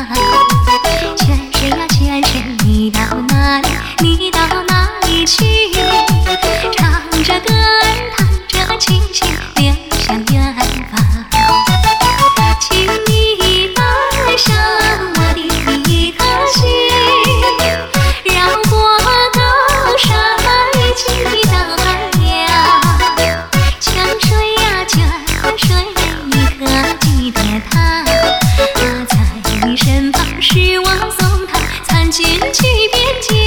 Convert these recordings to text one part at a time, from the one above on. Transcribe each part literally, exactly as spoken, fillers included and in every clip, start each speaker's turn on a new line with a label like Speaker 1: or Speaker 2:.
Speaker 1: 泉水呀泉水，你到哪里？你到哪里去？唱着歌儿，弹着琴弦，流向远方。请你带上我的一颗心，绕过高山，进到海洋。泉水呀泉水，你可记得它？它在你身旁，是我送它参军去边疆。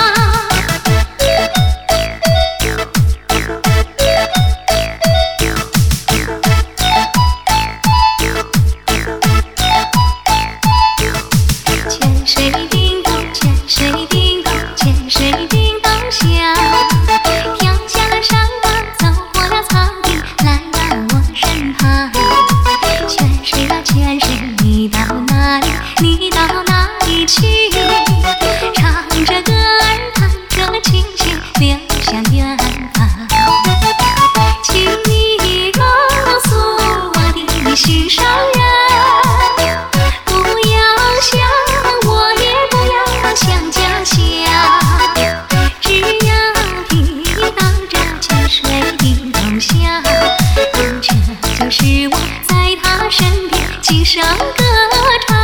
Speaker 1: 泉水叮咚，泉水叮咚，泉水叮咚响，跳下了山岗，走过了草地，来到我身旁。泉水呀泉水，你到哪里？你到哪里去？唱着歌儿，弹着琴弦，流向远方。请你告诉我的心上人，不要想我，也不要想家乡，只要听到这泉水叮咚响，这就是我在他身边轻声歌唱。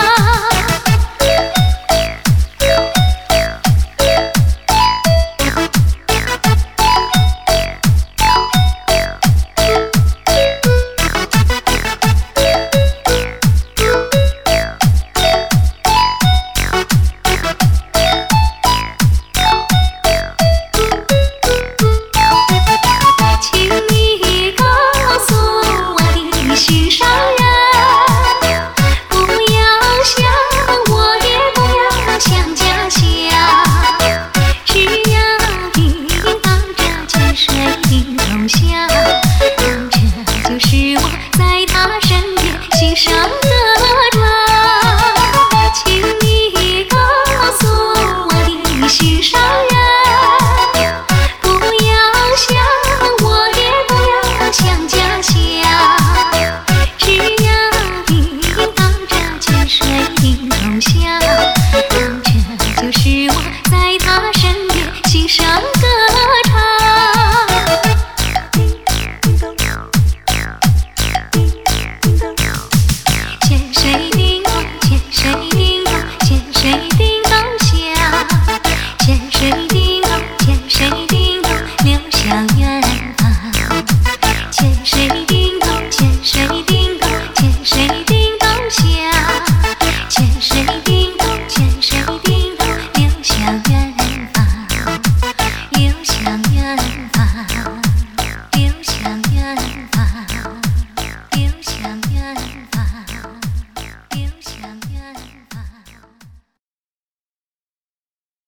Speaker 1: 请你告诉我的心上人，不要想我，也不要想家乡，只要听到这泉水叮咚响，这就是我在他身边轻声歌唱。请你告诉我的心上人，不要想我，也不要想家乡，只要听到这泉水叮咚响。